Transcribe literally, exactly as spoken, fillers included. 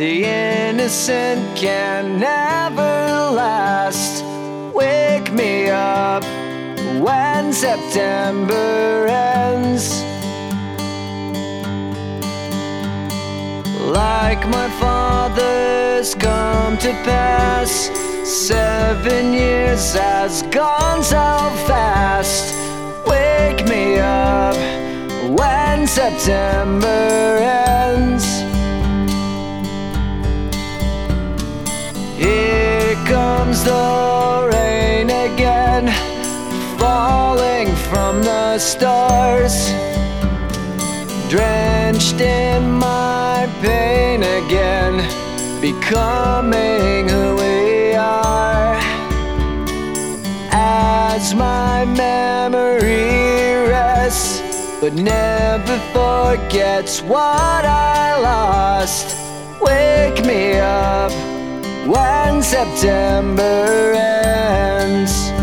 The innocent can never last. Wake me up when September ends. Like my father's come to pass, seven years has gone so fast. Wake me up when September ends. Here comes the rain again, falling from the stars, drenched in my pain again, becoming who we are. As my memory rests, but never forgets what I lost. Wake me up when September ends.